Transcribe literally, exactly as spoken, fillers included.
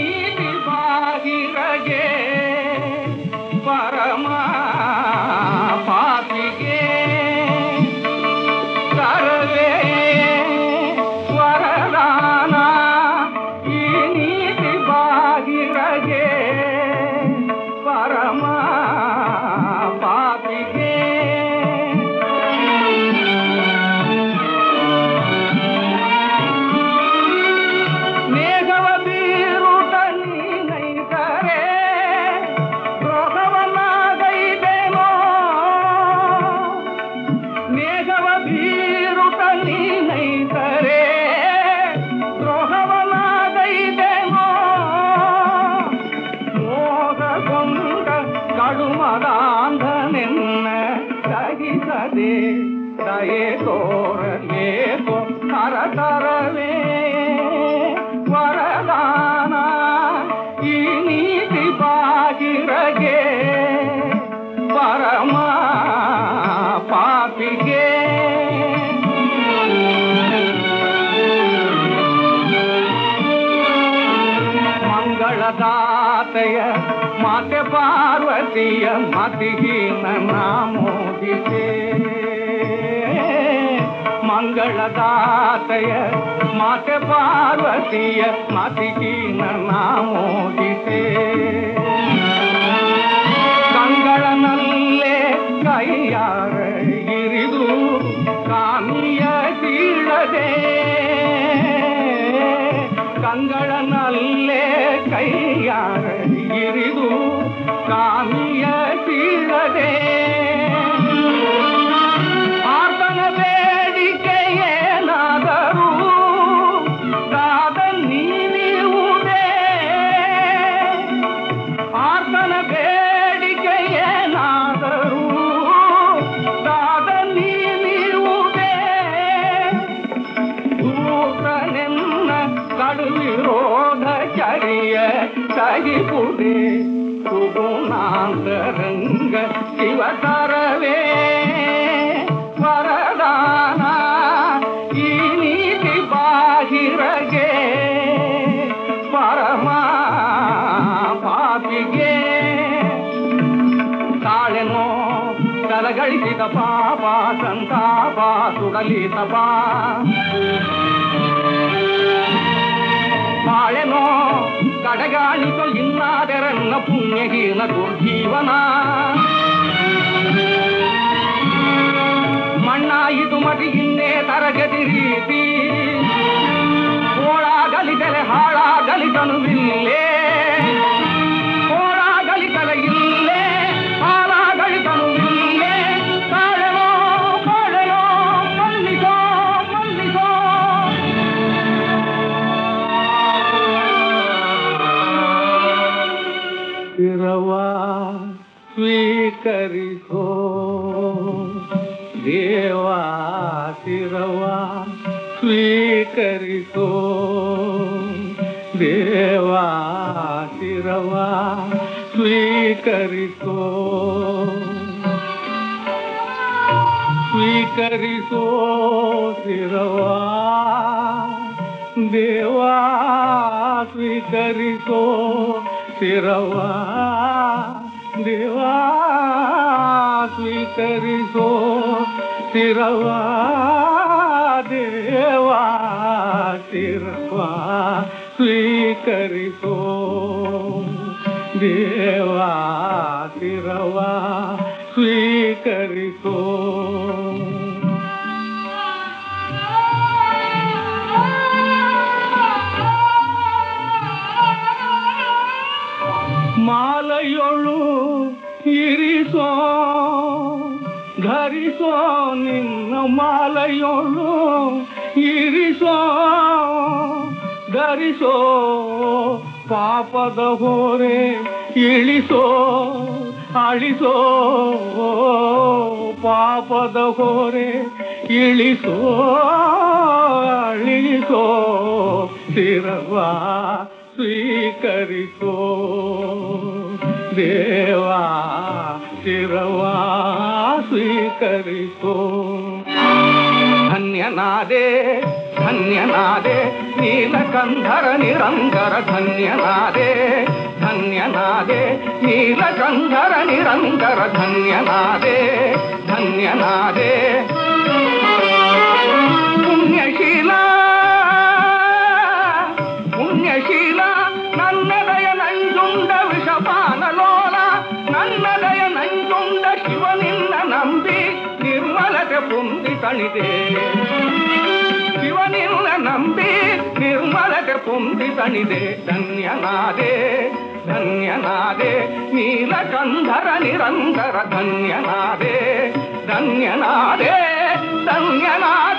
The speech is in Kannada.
ನೀತಿ ಬಾಹಿರಗೆ ಪರಮ ಪಾಪಿಗೆ ಕರವೇ ವರದಾನ ಈ ನೀತಿ ಬಾಹಿರಗೆ ಪರಮ ಪಾಪಿಗೆ ಮೇಘವ ಬೀರುತ ನೀನೈತರೆ ದ್ರೋಹವನ್ನಾಗೈದೇನೋ ಮೇಘವ ಬೀರುತ ನೀನೈತರೆ ದ್ರೋಹವನ್ನಾಗೈದೇನೋ ಮೋಹಗೊಂಡ ಕಡುಮದಾಂಧನೆನ್ನ ಸಹಿಸದೆ ದಯೆ ತೋರಲೇಕೋ ಹರತರವೇ ವರದಾನ ಈ ನೀತಿ ಬಾಗಿರಗೆ ಪರಮ ಪಾಪಿಗೆ ಮಂಗಳದಾತೆಯ ಮಾತೆ ಪಾರ್ವತಿಯ ಮತಿಹೀನ ನಾಮೋದಿಸೆ ಮಂಗಳದಾತೆಯ ಮಾತೆ ಪಾರ್ವತಿಯ ಮತಿಹೀನ ನಾಮೋದಿಸೆ ಕಂಗಳನಲ್ಲೇ ಕೈಯಾರ ಇರಿದು ಕಾಮಿಯ ಕೀಳದೆ ಕಂಗಳನಲ್ಲೇ ಕೈಯಾರ ಇರಿದು ಕಾಮಿಯ ಕೀಳದೆ ಆತನ ಬೇಡಿಕೆ ಏನಾದರೂ ದಾದ ನೀವುದೇ ಆತನ ಬೇಡಿಕೆ ಏನಾದರೂ ದಾದ ನೀವುದೇ ದೂತನೆನ್ನ ಕಡುವಿರೋಧ ಚರಿಯ ಸಹಿಪುಡೆ ಸುಗುಣಾಂತರಂಗ ಶಿವತರವೇ ವರದಾನ ಈ ನೀತಿ ಬಾಹಿರಗೆ ಪರಮ ಪಾಪಿಗೆ ತಾಳೆನೋ ತಲಗಳಿಸಿದ ಪಾಪ ಸಂತಾಪ ಸುಡಲಿ ತಪಾ ಬಾಳೆನೋ ಕಡಗಾಣಿಸೋ ಇನ್ನಾದರನ್ನ ಪುಣ್ಯಹೀನ ದುರ್ಜೀವನ ಮಣ್ಣಾಯಿತು ಮತಿ ಇನ್ನೇ ತರಗತಿ ರೀತಿ ಓಳಾಗಲಿದಲೆ ಹಾಳಾಗಲಿತನುವಿಲ್ಲೇ ಓಳಾಗಲಿತಲೆ ಇಲ್ಲೇ ಹಾಳಾಗಲಿತನುವಿಲ್ಲೇ ತಾಳೆನೋ ಬಾಳೆನೋ ಮನ್ನಿಸೋ ಮನ್ನಿಸೋ ಶಿರವಾ ಸ್ವೀಕರಿಸೋ ದೇವಾ ಶಿರವಾ ಸ್ವೀಕರಿಸೋ ದೇವಾ ಶಿರವಾ ಸ್ವೀಕರಿಸೋ ಸ್ವೀಕರಿಸೋ ಶಿರವಾ ದೇವಾ ಸ್ವೀಕರಿಸೋ ಶಿರವಾ ದೇವಾ ಸ್ವೀಕರಿಸೋ ಶಿರವಾ ದೇವಾ ಶಿರವಾ ಸ್ವೀಕರಿಸೋ ದೇವಾ ಶಿರವಾ ಸ್ವೀಕರಿಸೋ ಮಾಲೆಯೊಳು ಇರಿಸೋ ಧರಿಸೋ ನಿನ್ನ ಮಾಲೆಯೊಳು ಇರಿಸೋ ಧರಿಸೋ ಪಾಪದ ಹೊರೆ ಇಳಿಸೋ ಅಳಿಸೋ ಪಾಪದ ಹೊರೆ ಇಳಿಸೋ ಅಳಿಸೋ ಶಿರವಾ ಸ್ವೀಕರಿಸೋ ದೇವಾ ಶಿರವಾ ಸ್ವೀಕರಿಸೋ ಧನ್ಯನಾದೆ ಧನ್ಯನಾದೆ ನೀಲಕಂಧರ ನಿರಂತರ ಧನ್ಯನಾದೆ ಧನ್ಯನಾದೆ ನೀಲಕಂಧರ ನಿರಂತರ ಧನ್ಯನಾದೆ ಧನ್ಯನಾದೆ ಪುಣ್ಯಶೀಲ ಪುಣ್ಯಶೀಲ ನನ್ನದಯ ನಂಜುಂಡ ವಿಷಪಾನಲೋಲ ನನ್ನದಯ ನಂಜುಂಡ ಶಿವನಿನ್ನ ನಂಬಿ ನಿರ್ಮಲತೆ ಪುಂದಿ ತಣಿದೆ ಶಿವನಿನ್ನ ನಂಬಿ ನಿರ್ಮಲತೆ ಪುಂದಿ ತಣಿದೆ ಧನ್ಯನಾದೆ ಧನ್ಯನಾದೆ ನೀಲಕಂಧರ ನಿರಂತರ ಧನ್ಯನಾದೆ ಧನ್ಯನಾದೆ ಧನ್ಯನಾದೆ